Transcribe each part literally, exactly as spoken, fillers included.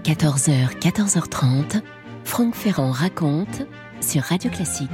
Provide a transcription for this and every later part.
quatorze heures, quatorze heures trente, Franck Ferrand raconte sur Radio Classique.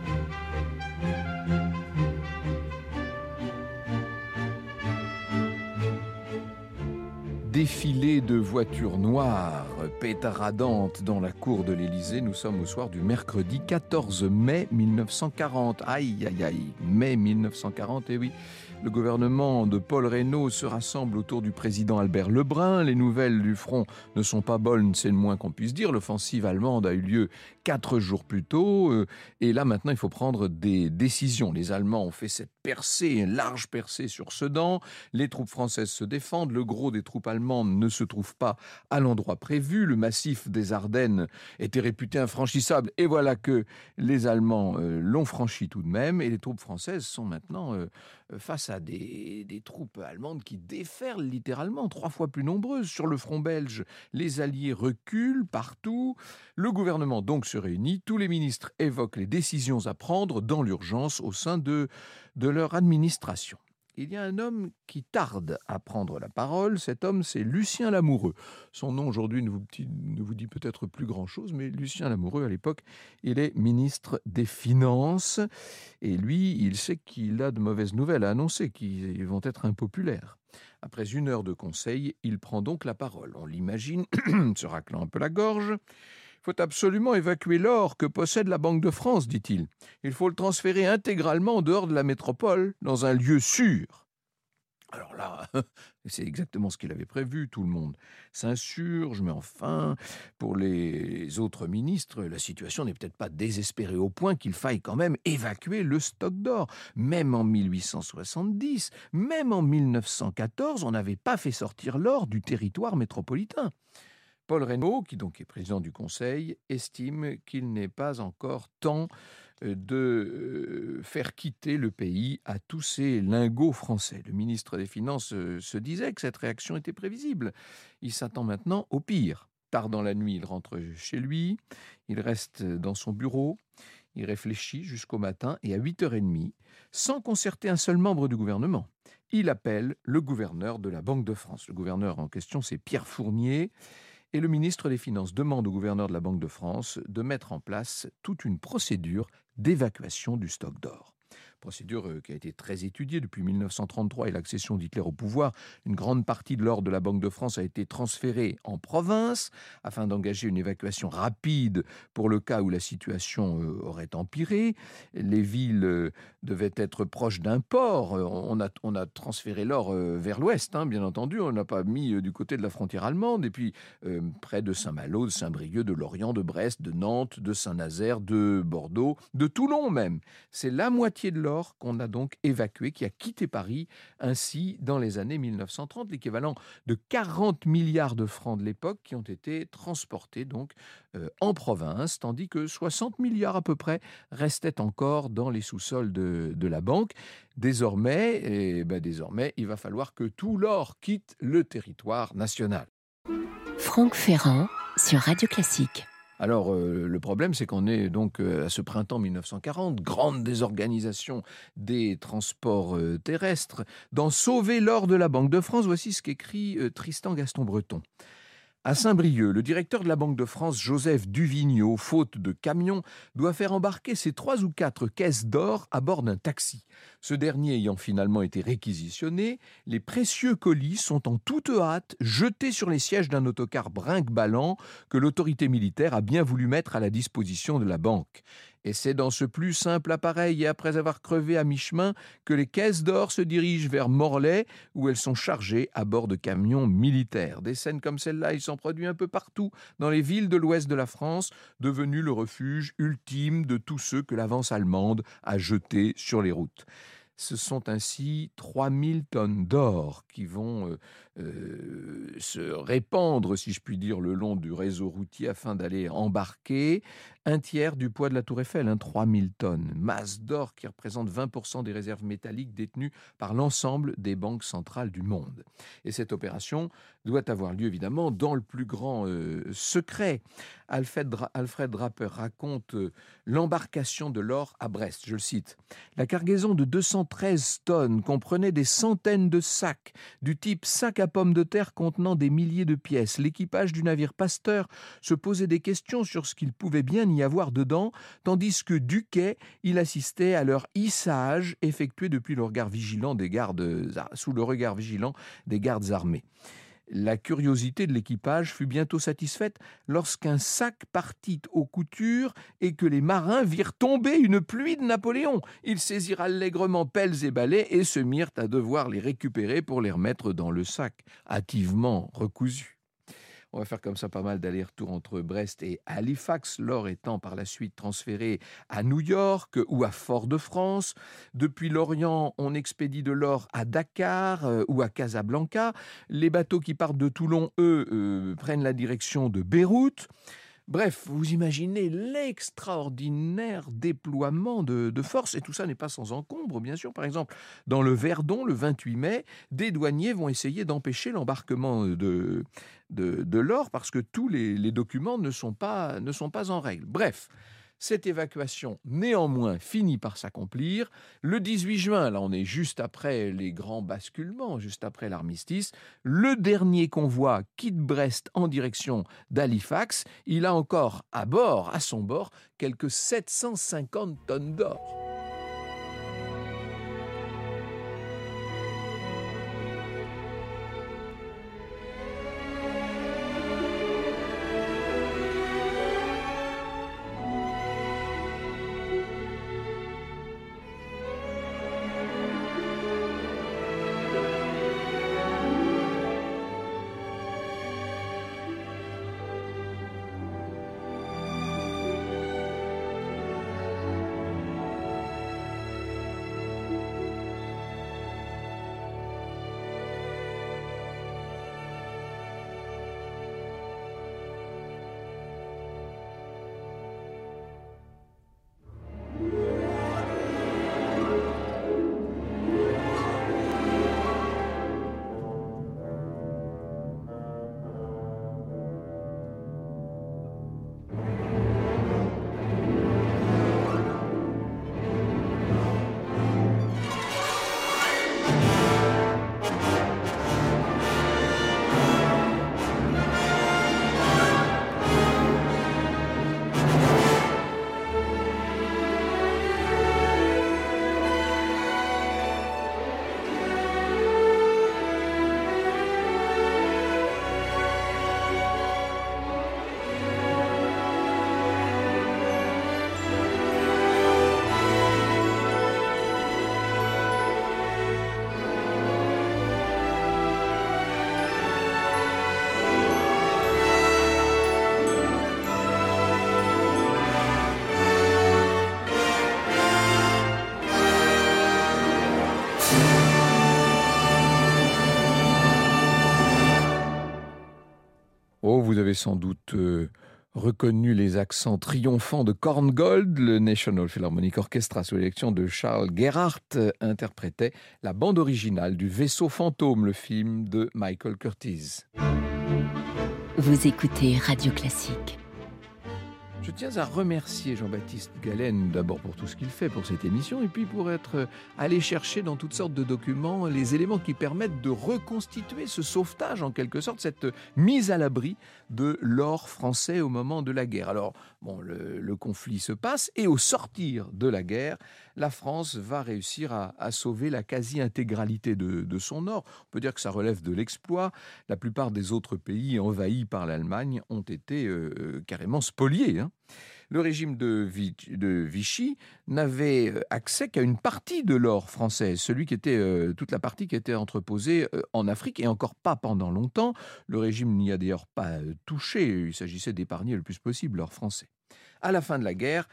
Défilé de voitures noires pétaradantes dans la cour de l'Élysée. Nous sommes au soir du mercredi quatorze mai mille neuf cent quarante. Aïe, aïe, aïe, mai mille neuf cent quarante, et oui. Le gouvernement de Paul Reynaud se rassemble autour du président Albert Lebrun. Les nouvelles du front ne sont pas bonnes, c'est le moins qu'on puisse dire. L'offensive allemande a eu lieu quatre jours plus tôt. Euh, et là, maintenant, il faut prendre des décisions. Les Allemands ont fait cette percée, une large percée sur Sedan. Les troupes françaises se défendent. Le gros des troupes allemandes ne se trouve pas à l'endroit prévu. Le massif des Ardennes était réputé infranchissable. Et voilà que les Allemands euh, l'ont franchi tout de même. Et les troupes françaises sont maintenant euh, face à des, des troupes allemandes qui déferlent littéralement, trois fois plus nombreuses. Sur le front belge, les Alliés reculent partout. Le gouvernement donc se réunit. Tous les ministres évoquent les décisions à prendre dans l'urgence au sein de, de leur administration. Il y a un homme qui tarde à prendre la parole. Cet homme, c'est Lucien Lamoureux. Son nom aujourd'hui ne vous, ne vous dit peut-être plus grand-chose, mais Lucien Lamoureux, à l'époque, il est ministre des Finances. Et lui, il sait qu'il a de mauvaises nouvelles à annoncer, qui vont être impopulaires. Après une heure de conseil, il prend donc la parole. On l'imagine se raclant un peu la gorge. Il faut absolument évacuer l'or que possède la Banque de France, dit-il. Il faut le transférer intégralement en dehors de la métropole, dans un lieu sûr. Alors là, c'est exactement ce qu'il avait prévu. Tout le monde s'insurge, mais enfin, pour les autres ministres, la situation n'est peut-être pas désespérée au point qu'il faille quand même évacuer le stock d'or. Même en mille huit cent soixante-dix, même en mille neuf cent quatorze, on n'avait pas fait sortir l'or du territoire métropolitain. Paul Reynaud, qui donc est président du Conseil, estime qu'il n'est pas encore temps de faire quitter le pays à tous ces lingots français. Le ministre des Finances se disait que cette réaction était prévisible. Il s'attend maintenant au pire. Tard dans la nuit, il rentre chez lui, il reste dans son bureau, il réfléchit jusqu'au matin et à huit heures trente, sans concerter un seul membre du gouvernement, il appelle le gouverneur de la Banque de France. Le gouverneur en question, c'est Pierre Fournier. Et le ministre des Finances demande au gouverneur de la Banque de France de mettre en place toute une procédure d'évacuation du stock d'or. Procédure qui a été très étudiée depuis mille neuf cent trente-trois et l'accession d'Hitler au pouvoir. Une grande partie de l'or de la Banque de France a été transférée en province afin d'engager une évacuation rapide pour le cas où la situation aurait empiré. Les villes devaient être proches d'un port. On a, on a transféré l'or vers l'ouest, hein, bien entendu. On n'a pas mis du côté de la frontière allemande. Et puis, euh, près de Saint-Malo, de Saint-Brieuc, de Lorient, de Brest, de Nantes, de Saint-Nazaire, de Bordeaux, de Toulon même. C'est la moitié de l'or qu'on a donc évacué, qui a quitté Paris ainsi dans les années mille neuf cent trente, l'équivalent de quarante milliards de francs de l'époque qui ont été transportés donc euh, en province, tandis que soixante milliards à peu près restaient encore dans les sous-sols de, de la banque. Désormais, eh ben désormais, il va falloir que tout l'or quitte le territoire national. Franck Ferrand sur Radio Classique. Alors, euh, le problème, c'est qu'on est donc euh, à ce printemps mille neuf cent quarante, grande désorganisation des transports euh, terrestres. Dans Sauver l'or de la Banque de France, voici ce qu'écrit euh, Tristan Gaston Breton. À Saint-Brieuc, le directeur de la Banque de France, Joseph Duvigneau, faute de camion, doit faire embarquer ses trois ou quatre caisses d'or à bord d'un taxi. Ce dernier ayant finalement été réquisitionné, les précieux colis sont en toute hâte jetés sur les sièges d'un autocar brinque-ballant que l'autorité militaire a bien voulu mettre à la disposition de la banque. Et c'est dans ce plus simple appareil et après avoir crevé à mi-chemin que les caisses d'or se dirigent vers Morlaix où elles sont chargées à bord de camions militaires. Des scènes comme celle-là, il s'en produit un peu partout dans les villes de l'ouest de la France, devenues le refuge ultime de tous ceux que l'avance allemande a jetés sur les routes. Ce sont ainsi trois mille tonnes d'or qui vont euh, euh, se répandre, si je puis dire, le long du réseau routier afin d'aller embarquer un tiers du poids de la Tour Eiffel, hein, trois mille tonnes. Masse d'or qui représente vingt pour cent des réserves métalliques détenues par l'ensemble des banques centrales du monde. Et cette opération doit avoir lieu évidemment dans le plus grand euh, secret. Alfred, Dra- Alfred Draper raconte euh, l'embarcation de l'or à Brest. Je le cite. La cargaison de deux cent treize tonnes comprenait des centaines de sacs du type sac à pommes de terre contenant des milliers de pièces. L'équipage du navire Pasteur se posait des questions sur ce qu'il pouvait bien y avoir dedans, tandis que du quai, il assistait à leur hissage effectué depuis le regard vigilant des gardes, sous le regard vigilant des gardes armés. La curiosité de l'équipage fut bientôt satisfaite lorsqu'un sac partit aux coutures et que les marins virent tomber une pluie de Napoléon. Ils saisirent allègrement pelles et balais et se mirent à devoir les récupérer pour les remettre dans le sac, hâtivement recousu. On va faire comme ça pas mal d'allers-retours entre Brest et Halifax, l'or étant par la suite transféré à New York ou à Fort-de-France. Depuis l'Orient, on expédie de l'or à Dakar euh, ou à Casablanca. Les bateaux qui partent de Toulon, eux, euh, prennent la direction de Beyrouth. Bref, vous imaginez l'extraordinaire déploiement de, de force, et tout ça n'est pas sans encombre, bien sûr. Par exemple, dans le Verdon, le vingt-huit mai, des douaniers vont essayer d'empêcher l'embarquement de, de, de l'or parce que tous les, les documents ne sont pas, ne sont pas en règle. Bref, cette évacuation, néanmoins, finit par s'accomplir. Le dix-huit juin, là on est juste après les grands basculements, juste après l'armistice, le dernier convoi quitte Brest en direction d'Halifax. Il a encore à bord, à son bord, quelques sept cent cinquante tonnes d'or. Oh, vous avez sans doute euh, reconnu les accents triomphants de Korngold. Le National Philharmonic Orchestra, sous l'élection de Charles Gerhardt, euh, interprétait la bande originale du Vaisseau fantôme, le film de Michael Curtiz. Vous écoutez Radio Classique. Je tiens à remercier Jean-Baptiste Galen d'abord pour tout ce qu'il fait pour cette émission et puis pour être allé chercher dans toutes sortes de documents les éléments qui permettent de reconstituer ce sauvetage en quelque sorte, cette mise à l'abri de l'or français au moment de la guerre. Alors, bon, le, le conflit se passe et au sortir de la guerre, la France va réussir à, à sauver la quasi-intégralité de, de son or. On peut dire que ça relève de l'exploit. La plupart des autres pays envahis par l'Allemagne ont été euh, carrément spoliés, hein. Le régime de, de Vichy n'avait accès qu'à une partie de l'or français, celui qui était, euh, toute la partie qui était entreposée euh, en Afrique, et encore pas pendant longtemps. Le régime n'y a d'ailleurs pas euh, touché, il s'agissait d'épargner le plus possible l'or français. À la fin de la guerre,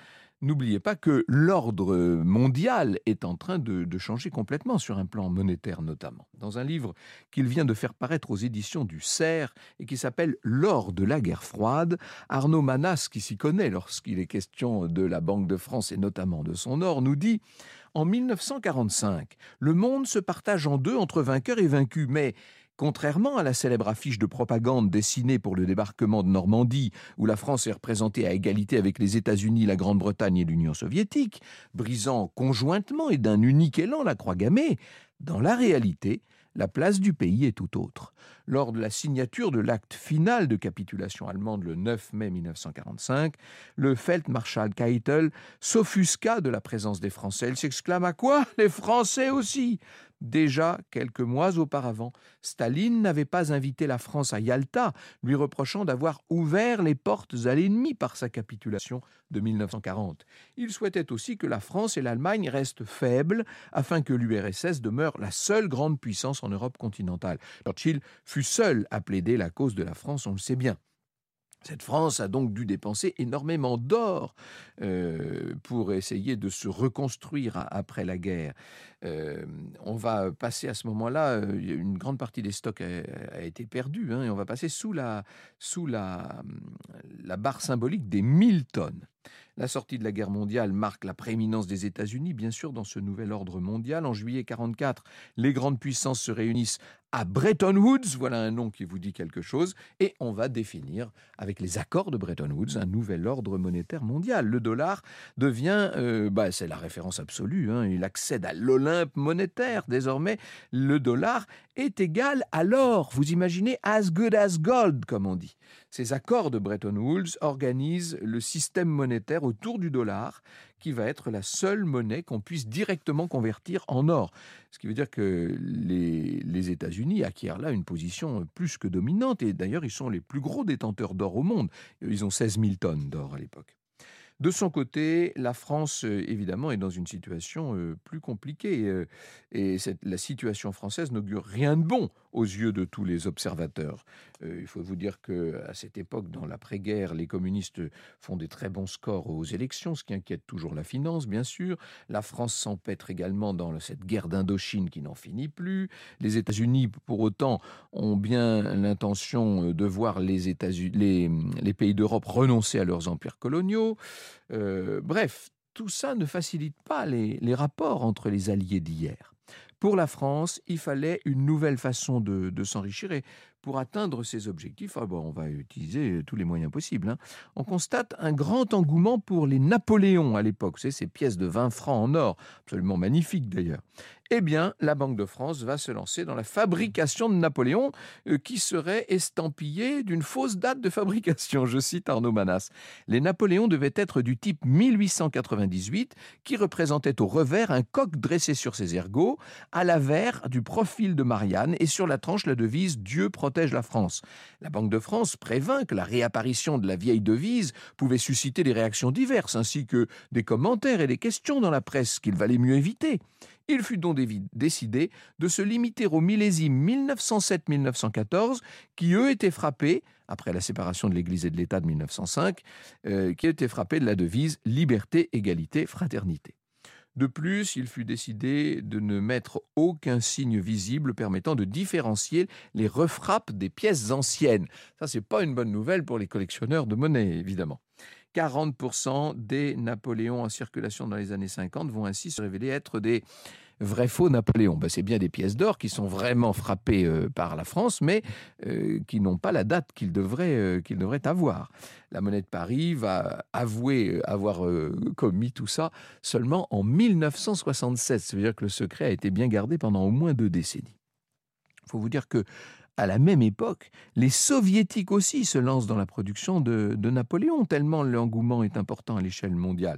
N'oubliez pas que l'ordre mondial est en train de, de changer complètement sur un plan monétaire notamment. Dans un livre qu'il vient de faire paraître aux éditions du Cerf et qui s'appelle L'or de la guerre froide, Arnaud Manas, qui s'y connaît lorsqu'il est question de la Banque de France et notamment de son or, nous dit « En mille neuf cent quarante-cinq, le monde se partage en deux entre vainqueurs et vaincus, mais contrairement à la célèbre affiche de propagande dessinée pour le débarquement de Normandie, où la France est représentée à égalité avec les États-Unis, la Grande-Bretagne et l'Union soviétique, brisant conjointement et d'un unique élan la croix gammée, dans la réalité, la place du pays est tout autre. Lors de la signature de l'acte final de capitulation allemande le neuf mai mille neuf cent quarante-cinq, le Feldmarschall Keitel s'offusqua de la présence des Français. Il s'exclama « Quoi ? Les Français aussi ?» Déjà quelques mois auparavant, Staline n'avait pas invité la France à Yalta, lui reprochant d'avoir ouvert les portes à l'ennemi par sa capitulation de mille neuf cent quarante. Il souhaitait aussi que la France et l'Allemagne restent faibles afin que l'U R S S demeure la seule grande puissance en Europe continentale. Churchill fut seul à plaider la cause de la France, on le sait bien. Cette France a donc dû dépenser énormément d'or euh, pour essayer de se reconstruire à, après la guerre. Euh, on va passer à ce moment-là, euh, une grande partie des stocks a, a été perdue, hein, et on va passer sous la, sous la, la barre symbolique des mille tonnes. La sortie de la guerre mondiale marque la prééminence des États-Unis, bien sûr, dans ce nouvel ordre mondial. En juillet quarante-quatre, les grandes puissances se réunissent à Bretton Woods, voilà un nom qui vous dit quelque chose, et on va définir, avec les accords de Bretton Woods, un nouvel ordre monétaire mondial. Le dollar devient, euh, bah, c'est la référence absolue, hein, il accède à l'Olympe monétaire. Désormais, le dollar est égal à l'or. Vous imaginez, as good as gold, comme on dit. Ces accords de Bretton Woods organisent le système monétaire autour du dollar, qui va être la seule monnaie qu'on puisse directement convertir en or. Ce qui veut dire que les, les États-Unis acquièrent là une position plus que dominante, et d'ailleurs ils sont les plus gros détenteurs d'or au monde. Ils ont seize mille tonnes d'or à l'époque. De son côté, la France, euh, évidemment, est dans une situation euh, plus compliquée. Euh, et cette, la situation française n'augure rien de bon aux yeux de tous les observateurs. Euh, il faut vous dire qu'à cette époque, dans l'après-guerre, les communistes font des très bons scores aux élections, ce qui inquiète toujours la finance, bien sûr. La France s'empêtre également dans cette guerre d'Indochine qui n'en finit plus. Les États-Unis, pour autant, ont bien l'intention de voir les, États-Unis, les, les pays d'Europe renoncer à leurs empires coloniaux. Euh, bref, tout ça ne facilite pas les, les rapports entre les alliés d'hier. Pour la France, il fallait une nouvelle façon de, de s'enrichir, et pour atteindre ces objectifs, ah bon, on va utiliser tous les moyens possibles, hein. On constate un grand engouement pour les Napoléons à l'époque, c'est ces pièces de vingt francs en or, absolument magnifiques d'ailleurs. Eh bien, la Banque de France va se lancer dans la fabrication de Napoléon, euh, qui serait estampillée d'une fausse date de fabrication. Je cite Arnaud Manas. Les Napoléons devaient être du type mille huit cent quatre-vingt-dix-huit, qui représentait au revers un coq dressé sur ses ergots, à l'avers du profil de Marianne et sur la tranche la devise « Dieu protège la France ». La Banque de France prévint que la réapparition de la vieille devise pouvait susciter des réactions diverses, ainsi que des commentaires et des questions dans la presse qu'il valait mieux éviter. Il fut donc décidé de se limiter aux millésimes mille neuf cent sept mille neuf cent quatorze, qui eux étaient frappés, après la séparation de l'Église et de l'État de mille neuf cent cinq, euh, qui étaient frappés de la devise « Liberté, égalité, fraternité ». De plus, il fut décidé de ne mettre aucun signe visible permettant de différencier les refrappes des pièces anciennes. Ça, c'est pas une bonne nouvelle pour les collectionneurs de monnaie, évidemment. quarante pour cent des Napoléons en circulation dans les années cinquante vont ainsi se révéler être des vrais faux Napoléons. Ben, c'est bien des pièces d'or qui sont vraiment frappées euh, par la France, mais euh, qui n'ont pas la date qu'ils devraient, euh, qu'ils devraient avoir. La monnaie de Paris va avouer avoir euh, commis tout ça seulement en mille neuf cent soixante-sept. Ça veut dire que le secret a été bien gardé pendant au moins deux décennies. Il faut vous dire que à la même époque, les Soviétiques aussi se lancent dans la production de, de Napoléon, tellement l'engouement est important à l'échelle mondiale.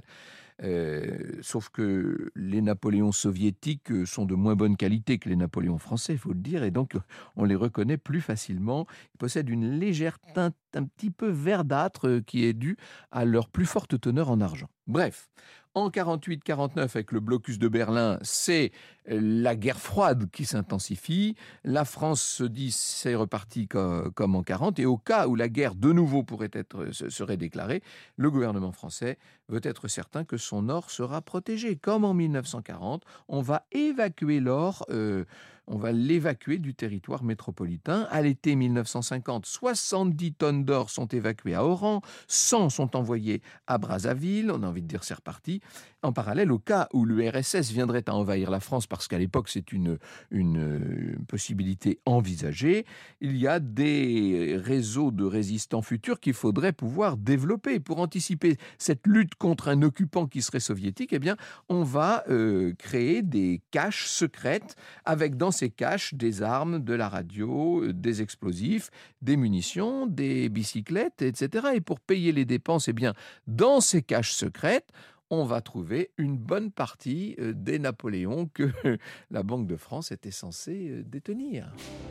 Euh, sauf que les Napoléons soviétiques sont de moins bonne qualité que les Napoléons français, il faut le dire, et donc on les reconnaît plus facilement. Ils possèdent une légère teinte teinte un petit peu verdâtre euh, qui est due à leur plus forte teneur en argent. Bref, en quarante-huit quarante-neuf, avec le blocus de Berlin, c'est la guerre froide qui s'intensifie. La France se dit c'est reparti comme, comme en quarante. Et au cas où la guerre de nouveau pourrait être, serait déclarée, le gouvernement français veut être certain que son or sera protégé. Comme en mille neuf cent quarante, on va évacuer l'or, euh, on va l'évacuer du territoire métropolitain. À l'été mille neuf cent cinquante, soixante-dix tonnes d'or sont évacuées à Oran, cent sont envoyées à Brazzaville. On a envie de dire c'est reparti. En parallèle, au cas où l'U R S S viendrait à envahir la France, parce qu'à l'époque c'est une, une possibilité envisagée, il y a des réseaux de résistants futurs qu'il faudrait pouvoir développer. Pour anticiper cette lutte contre un occupant qui serait soviétique, eh bien, on va euh, créer des caches secrètes avec dans ces caches des armes, de la radio, des explosifs, des munitions, des bicyclettes, et cetera. Et pour payer les dépenses, eh bien, dans ces caches secrètes, on va trouver une bonne partie des Napoléons que la Banque de France était censée détenir.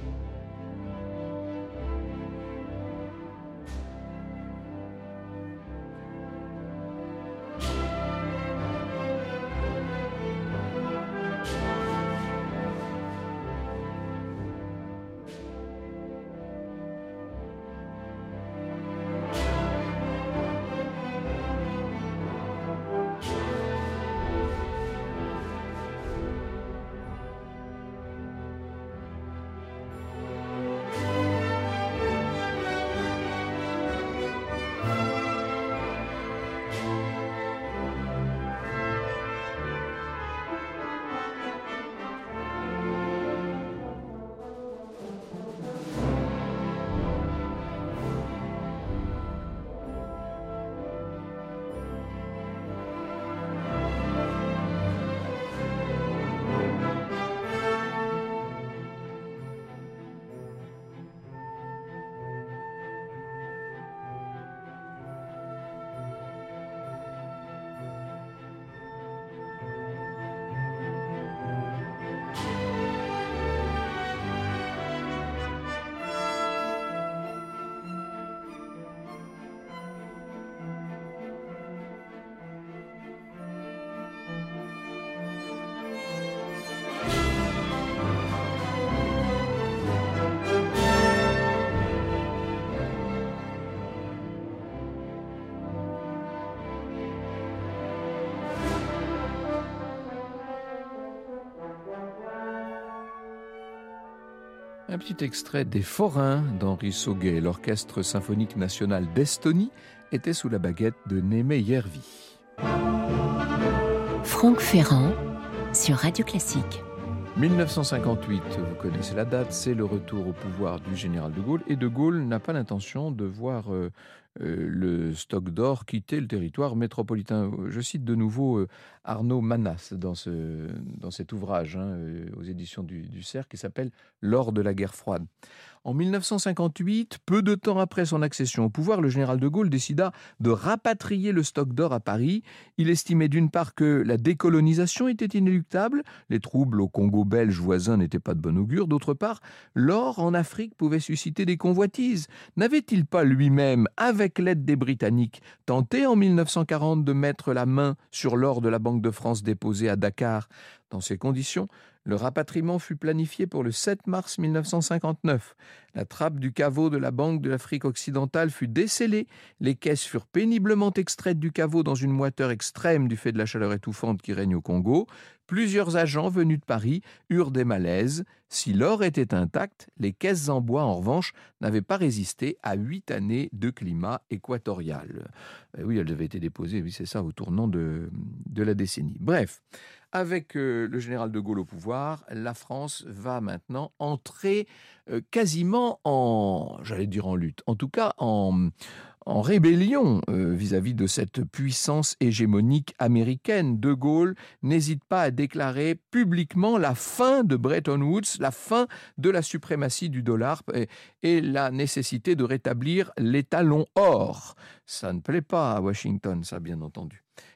Un petit extrait des Forains d'Henri Sauguet. L'Orchestre symphonique national d'Estonie était sous la baguette de Némé Järvi. Franck Ferrand sur Radio Classique. mille neuf cent cinquante-huit, vous connaissez la date, c'est le retour au pouvoir du général de Gaulle. Et de Gaulle n'a pas l'intention de voir euh, euh, le stock d'or quitter le territoire métropolitain. Je cite de nouveau euh, Arnaud Manas dans, ce, dans cet ouvrage hein, euh, aux éditions du, du Cercle qui s'appelle « L'or de la guerre froide ». En mille neuf cent cinquante-huit, peu de temps après son accession au pouvoir, le général de Gaulle décida de rapatrier le stock d'or à Paris. Il estimait d'une part que la décolonisation était inéluctable, les troubles au Congo belge voisin n'étaient pas de bon augure. D'autre part, l'or en Afrique pouvait susciter des convoitises. N'avait-il pas lui-même, avec l'aide des Britanniques, tenté en mille neuf cent quarante de mettre la main sur l'or de la Banque de France déposé à Dakar ? Dans ces conditions, le rapatriement fut planifié pour le sept mars mille neuf cent cinquante-neuf. La trappe du caveau de la Banque de l'Afrique occidentale fut décellée. Les caisses furent péniblement extraites du caveau dans une moiteur extrême du fait de la chaleur étouffante qui règne au Congo. Plusieurs agents venus de Paris eurent des malaises. Si l'or était intact, les caisses en bois, en revanche, n'avaient pas résisté à huit années de climat équatorial. Et oui, elles avaient été déposées, oui, c'est ça, au tournant de, de la décennie. Bref. Avec euh, le général de Gaulle au pouvoir, la France va maintenant entrer euh, quasiment en, j'allais dire en lutte, en tout cas en, en rébellion euh, vis-à-vis de cette puissance hégémonique américaine. De Gaulle n'hésite pas à déclarer publiquement la fin de Bretton Woods, la fin de la suprématie du dollar et, et la nécessité de rétablir l'étalon or. Ça ne plaît pas à Washington, ça bien entendu.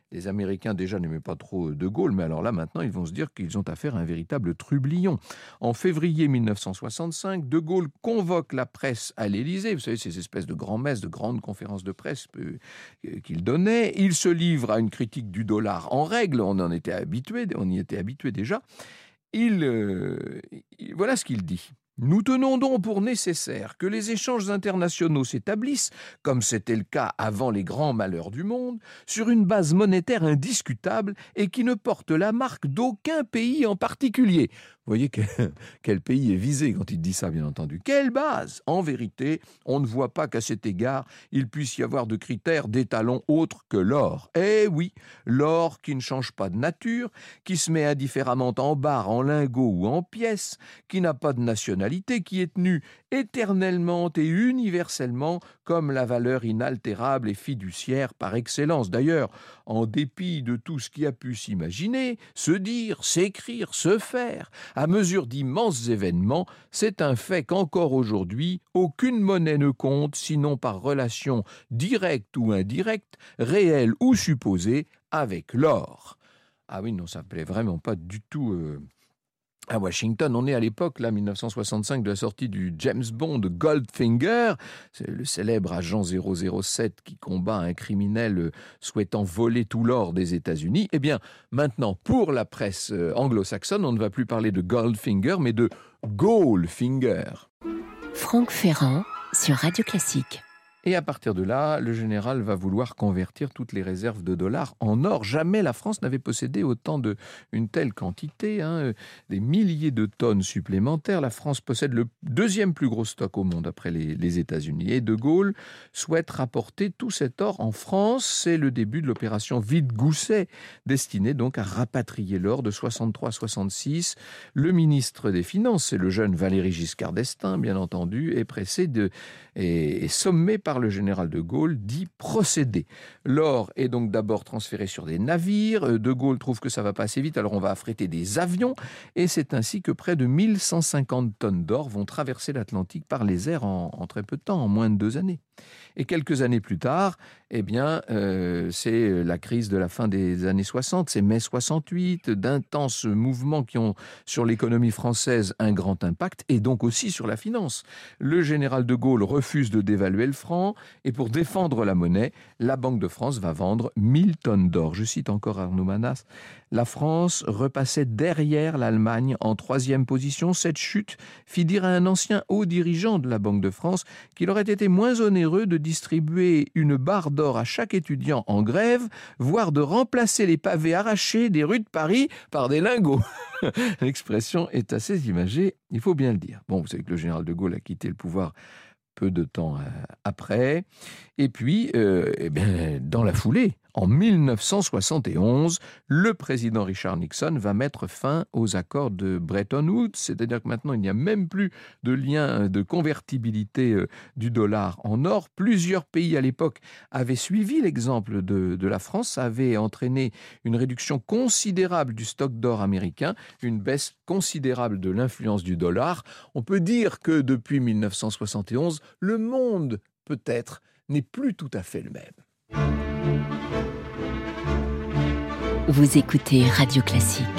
les Américains déjà n'aimaient pas trop De Gaulle, mais alors là maintenant ils vont se dire qu'ils ont affaire à un véritable trublion. En février mille neuf cent soixante-cinq, De Gaulle convoque la presse à l'Élysée, vous savez ces espèces de grands-messes, de grandes conférences de presse euh, qu'il donnait. Il se livre à une critique du dollar en règle, on en était habitué, on y était habitué déjà. Il, euh, il, voilà ce qu'il dit. Nous tenons donc pour nécessaire que les échanges internationaux s'établissent, comme c'était le cas avant les grands malheurs du monde, sur une base monétaire indiscutable et qui ne porte la marque d'aucun pays en particulier. Vous voyez que, quel pays est visé quand il dit ça, bien entendu. Quelle base ? En vérité, on ne voit pas qu'à cet égard, il puisse y avoir de critères d'étalon autres que l'or. Eh oui, l'or qui ne change pas de nature, qui se met indifféremment en barres, en lingots ou en pièces, qui n'a pas de nationalité, qui est tenu éternellement et universellement comme la valeur inaltérable et fiduciaire par excellence. D'ailleurs, en dépit de tout ce qui a pu s'imaginer, se dire, s'écrire, se faire, à mesure d'immenses événements, c'est un fait qu'encore aujourd'hui, aucune monnaie ne compte, sinon par relation directe ou indirecte, réelle ou supposée, avec l'or. Ah oui, non, ça ne plaît vraiment pas du tout euh, à Washington. On est à l'époque, là, mille neuf cent soixante-cinq, de la sortie du James Bond Goldfinger, c'est le célèbre agent zéro zéro sept qui combat un criminel souhaitant voler tout l'or des États-Unis. Eh bien, maintenant, pour la presse anglo-saxonne, on ne va plus parler de Goldfinger, mais de Goldfinger. Franck Ferrand sur Radio Classique. Et à partir de là, le général va vouloir convertir toutes les réserves de dollars en or. Jamais la France n'avait possédé autant de, une telle quantité, hein, des milliers de tonnes supplémentaires. La France possède le deuxième plus gros stock au monde après les, les États-Unis. Et De Gaulle souhaite rapporter tout cet or en France. C'est le début de l'opération Vide-Gousset, destinée donc à rapatrier l'or de soixante-trois à soixante-six. Le ministre des Finances, c'est le jeune Valéry Giscard d'Estaing, bien entendu, est pressé de, et, et sommé par le général de Gaulle d'y procéder. L'or est donc d'abord transféré sur des navires. De Gaulle trouve que ça va pas assez vite, alors on va affréter des avions. Et c'est ainsi que près de mille cent cinquante tonnes d'or vont traverser l'Atlantique par les airs en, en très peu de temps, en moins de deux années. Et quelques années plus tard, eh bien, euh, c'est la crise de la fin des années soixante, c'est mai soixante-huit, d'intenses mouvements qui ont sur l'économie française un grand impact et donc aussi sur la finance. Le général de Gaulle refuse de dévaluer le franc et pour défendre la monnaie, la Banque de France va vendre mille tonnes d'or. Je cite encore Arnaud Manas. La France repassait derrière l'Allemagne en troisième position. Cette chute fit dire à un ancien haut dirigeant de la Banque de France qu'il aurait été moins onéreux de distribuer une barre d'or à chaque étudiant en grève, voire de remplacer les pavés arrachés des rues de Paris par des lingots. L'expression est assez imagée, il faut bien le dire. Bon, vous savez que le général de Gaulle a quitté le pouvoir peu de temps euh, après. Et puis, euh, eh bien, dans la foulée, en mille neuf cent soixante et onze, le président Richard Nixon va mettre fin aux accords de Bretton Woods, c'est-à-dire que maintenant, il n'y a même plus de lien de convertibilité euh, du dollar en or. Plusieurs pays à l'époque avaient suivi l'exemple de, de la France. Ça avait entraîné une réduction considérable du stock d'or américain, une baisse considérable de l'influence du dollar. On peut dire que depuis mille neuf cent soixante et onze, le monde, peut-être, n'est plus tout à fait le même. Vous écoutez Radio Classique.